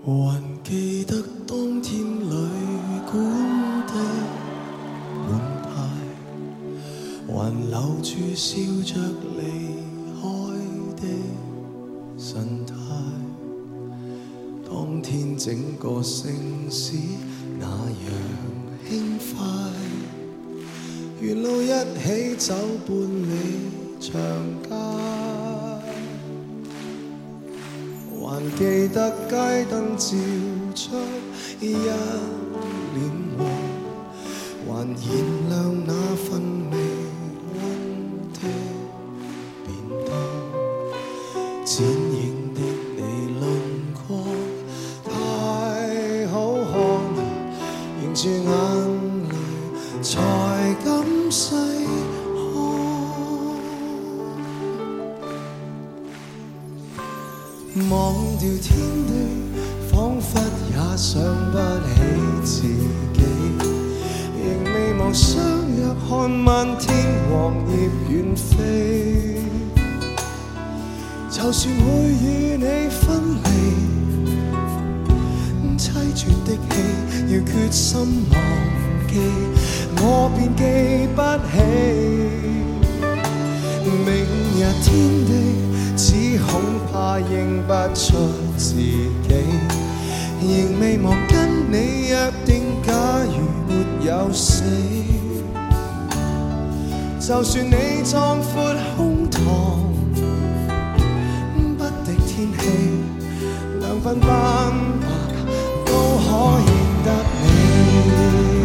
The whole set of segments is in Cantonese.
還記得當天旅館的門牌，還留住笑着離開的神態。當天整個城市那樣輕快，沿路一起走半里長街。還記得街燈照出一臉黃，還燃亮那份微溫的便當。剪影的你輪廓太好看，凝住眼淚才敢細忘掉天地，彷彿也想不起自己，仍未忘相約看漫天黃葉遠飛。就算會與你分離，凄絕的戲要決心忘記，我便記不起。明日天地只恐怕認不出自己，仍未忘跟你約定，假如沒有死，就算你壯闊胸膛，不敵天氣，兩鬢斑白都可認得你。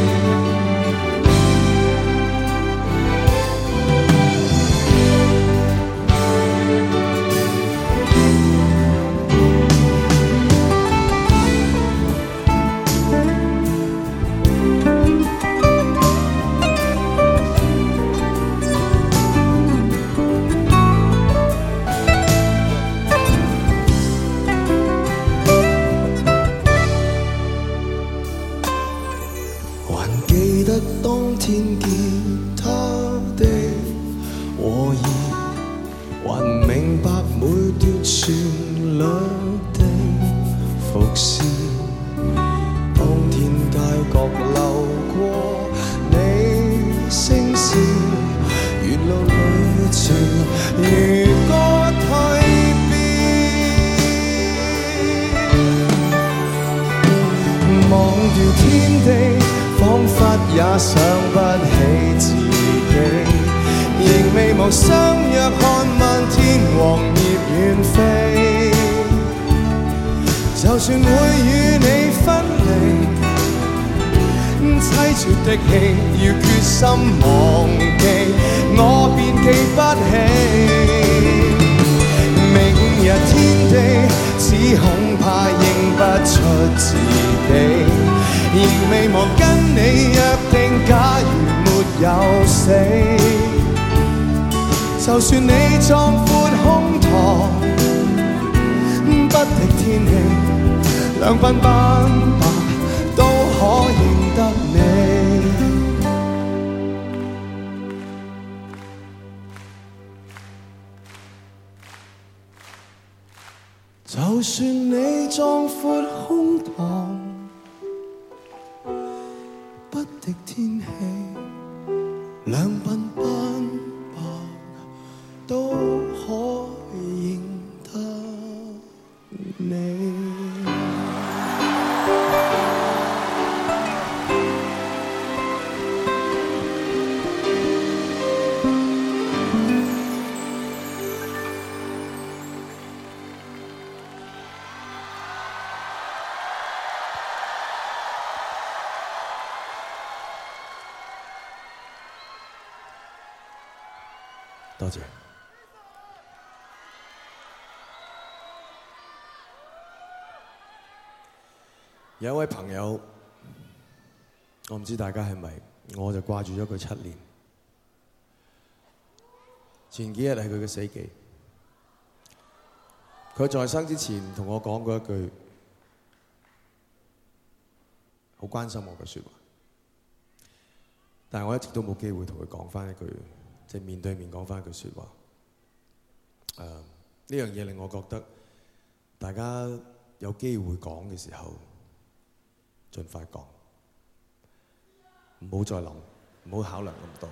當天見他的和弦，還明白每段旋律的伏線。當天街角流過你聲線，沿路旅程如歌蛻變，忘掉天地，彷彿也想不起自己，仍未忘相約看漫天黃葉遠飛。就算會與你分離，凄絕的戲要決心忘記，我便記不起。明日天地只恐怕認不出自己，仍未忘跟你約定，假如沒有死，就算你壯闊胸膛，不敵天氣，兩鬢斑白都可認得你。就算你壯闊胸膛，不敵天氣，兩鬢斑白都可認得你。多謝。有一位朋友，我唔知大家係咪，我就掛住咗佢7年。前幾日係佢嘅死忌，佢在生之前同我講過一句好關心我嘅説話，但係我一直都冇機會同佢講翻一句。即係面對面講翻一句説話，呢樣嘢令我覺得大家有機會講嘅時候，盡快講，唔好再諗，唔好考量咁多。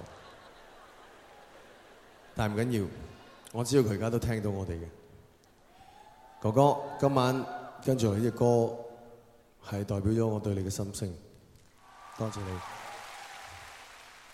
但係唔緊要，我知道佢而家都聽到我哋嘅。哥哥，今晚跟住嚟呢隻歌係代表咗我對你嘅心聲，多謝你。